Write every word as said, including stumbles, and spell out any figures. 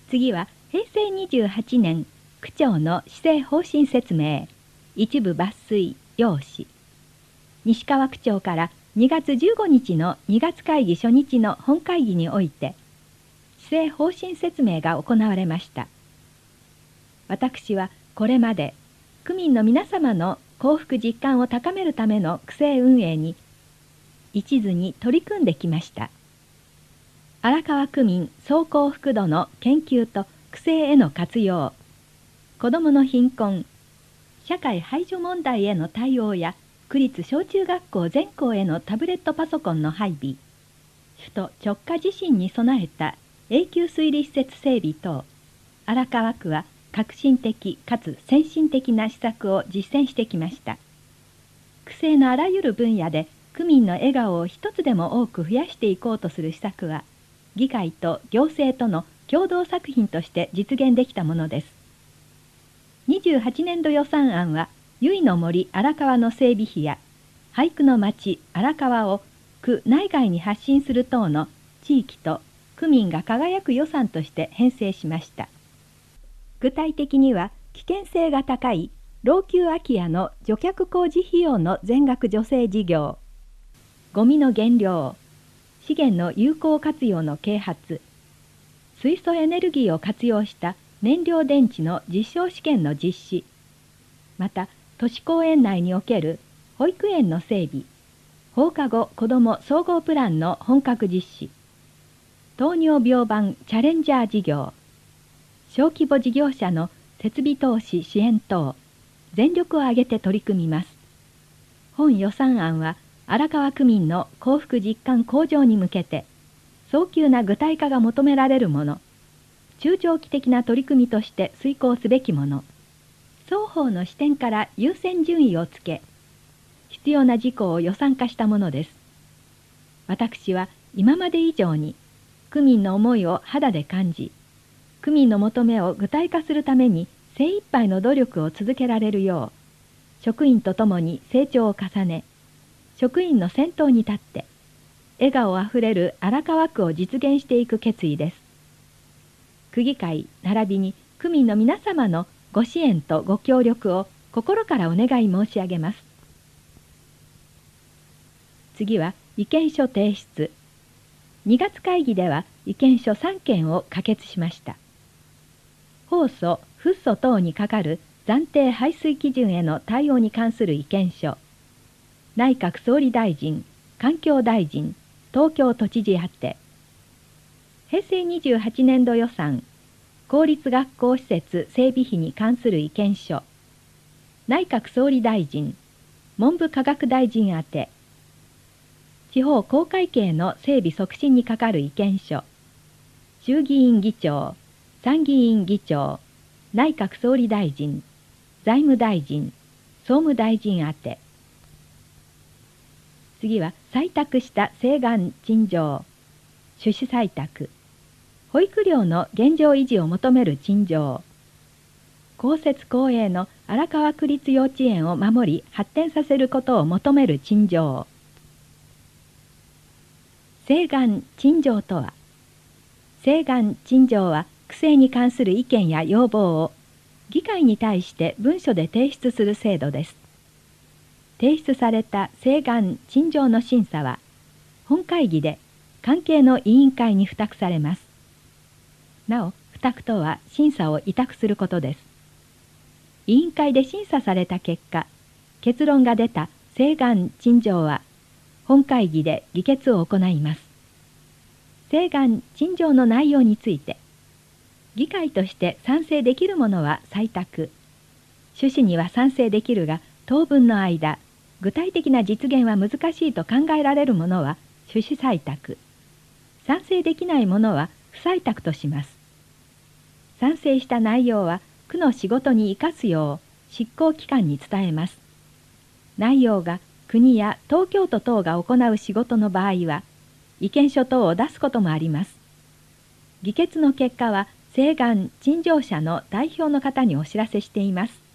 次はへいせいにじゅうはちねん区長の施政方針説明、一部抜粋要旨。西川区長からにがつじゅうごにちのにがつ会議初日の本会議において施政方針説明が行われました。私はこれまで区民の皆様の幸福実感を高めるための区政運営に一途に取り組んできました。荒川区民総幸福度の研究と区政への活用、子どもの貧困、社会排除問題への対応や区立小中学校全校へのタブレットパソコンの配備、首都直下地震に備えた永久水利施設整備等、荒川区は革新的かつ先進的な施策を実践してきました。区政のあらゆる分野で区民の笑顔を一つでも多く増やしていこうとする施策は、議会と行政との共同作品として実現できたものです。にじゅうはちねんど予算案は、由比の森荒川の整備費や、俳句の町荒川を区内外に発信する等の地域と区民が輝く予算として編成しました。具体的には、危険性が高い老朽空き家の除却工事費用の全額助成事業、ゴミの減量、資源の有効活用の啓発、水素エネルギーを活用した燃料電池の実証試験の実施、また都市公園内における保育園の整備、放課後子ども総合プランの本格実施、糖尿病版チャレンジャー事業、小規模事業者の設備投資支援等、全力を挙げて取り組みます。本予算案は荒川区民の幸福実感向上に向けて、早急な具体化が求められるもの、中長期的な取り組みとして遂行すべきもの、双方の視点から優先順位をつけ、必要な事項を予算化したものです。私は今まで以上に区民の思いを肌で感じ、区民の求めを具体化するために精一杯の努力を続けられるよう、職員とともに成長を重ね、職員の先頭に立って、笑顔あふれる荒川区を実現していく決意です。区議会並びに区民の皆様のご支援とご協力を心からお願い申し上げます。次は意見書提出。にがつ会議では意見書さんけんを可決しました。放素、フッ素等にかかる暫定排水基準への対応に関する意見書。内閣総理大臣、環境大臣、東京都知事宛て。へいせいにじゅうはちねんど予算、公立学校施設整備費に関する意見書。内閣総理大臣、文部科学大臣宛て。地方公会計の整備促進にかかる意見書。衆議院議長、参議院議長、内閣総理大臣、財務大臣、総務大臣宛て。次は採択した請願陳情、趣旨採択、保育料の現状維持を求める陳情、公設公営の荒川区立幼稚園を守り発展させることを求める陳情。請願陳情とは、請願陳情は区政に関する意見や要望を議会に対して文書で提出する制度です。提出された請願陳情の審査は、本会議で関係の委員会に付託されます。なお、付託とは審査を委託することです。委員会で審査された結果、結論が出た請願陳情は、本会議で議決を行います。請願陳情の内容について、議会として賛成できるものは採択、趣旨には賛成できるが、当分の間、具体的な実現は難しいと考えられるものは趣旨採択、賛成できないものは不採択とします。賛成した内容は区の仕事に生かすよう執行機関に伝えます。内容が国や東京都等が行う仕事の場合は、意見書等を出すこともあります。議決の結果は請願陳情者の代表の方にお知らせしています。